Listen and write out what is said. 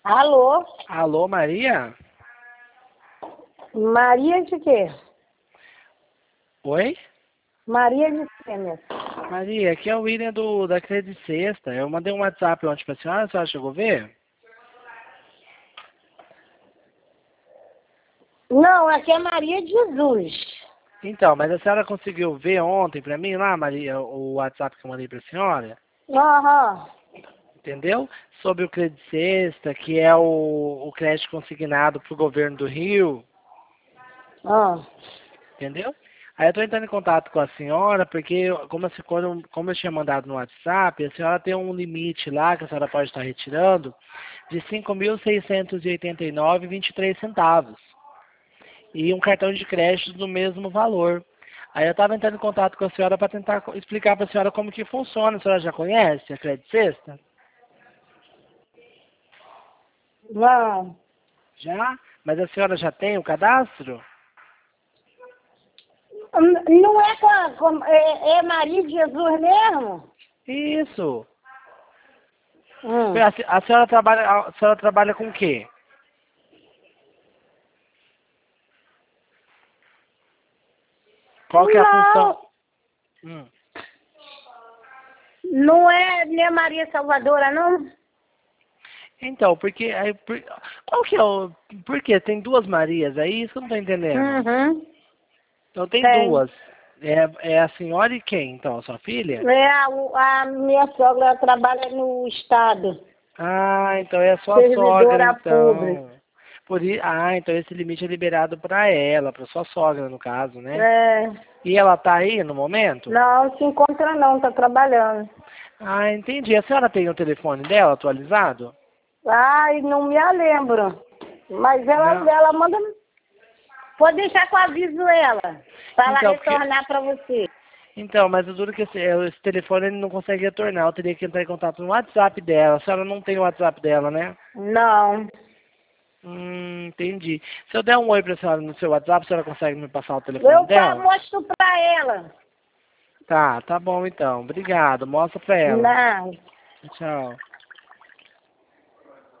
Alô? Alô, Maria? Maria de quê? Oi? Maria de quê, minha filha? Maria, aqui é o William da Credit Sexta. Eu mandei um WhatsApp ontem pra senhora chegou a ver? Não, aqui é Maria de Jesus. Então, mas a senhora conseguiu ver ontem pra mim lá, Maria, o WhatsApp que eu mandei pra senhora? Aham. Entendeu? Sobre o Credit Sexta, que é o crédito consignado pro governo do Rio. Ah. Entendeu? Aí eu estou entrando em contato com a senhora, porque como eu tinha mandado no WhatsApp, a senhora tem um limite lá que a senhora pode estar retirando de 5.689,23 centavos. E um cartão de crédito do mesmo valor. Aí eu estava entrando em contato com a senhora para tentar explicar para a senhora como que funciona. A senhora já conhece a Credit Sexta? Não. Já? Mas a senhora já tem o cadastro? Não é é Maria de Jesus mesmo? Isso. Hum. A senhora trabalha com o quê? Qual que é a função? Não, não é minha Maria Salvadora, não? Então, porque qual que é o. Por quê? Tem duas Marias aí? Isso que eu não tô entendendo. Uhum. Então tem Tem. duas. É a senhora e quem, então? A sua filha? É, a minha sogra trabalha no Estado, Ah, então é a sua sogra, servidora pública. então. Então esse limite é liberado para ela, para sua sogra, no caso, né? É, E ela tá aí no momento? não se encontra não, tá trabalhando. Ah, entendi. A senhora tem o telefone dela atualizado? Ai, não me lembro. Mas Não. ela manda. Pode deixar que eu aviso ela. Para ela Então, porque. retornar para você. Então, mas o duro que esse telefone ele não consegue retornar. Eu teria que entrar em contato no WhatsApp dela. A senhora não tem o WhatsApp dela, né? Não. Entendi. Se eu der um oi pra senhora no seu WhatsApp, a senhora consegue me passar o telefone Eu dela? mostro para ela. Tá bom então. Obrigado. Mostra pra ela. Não. Tchau.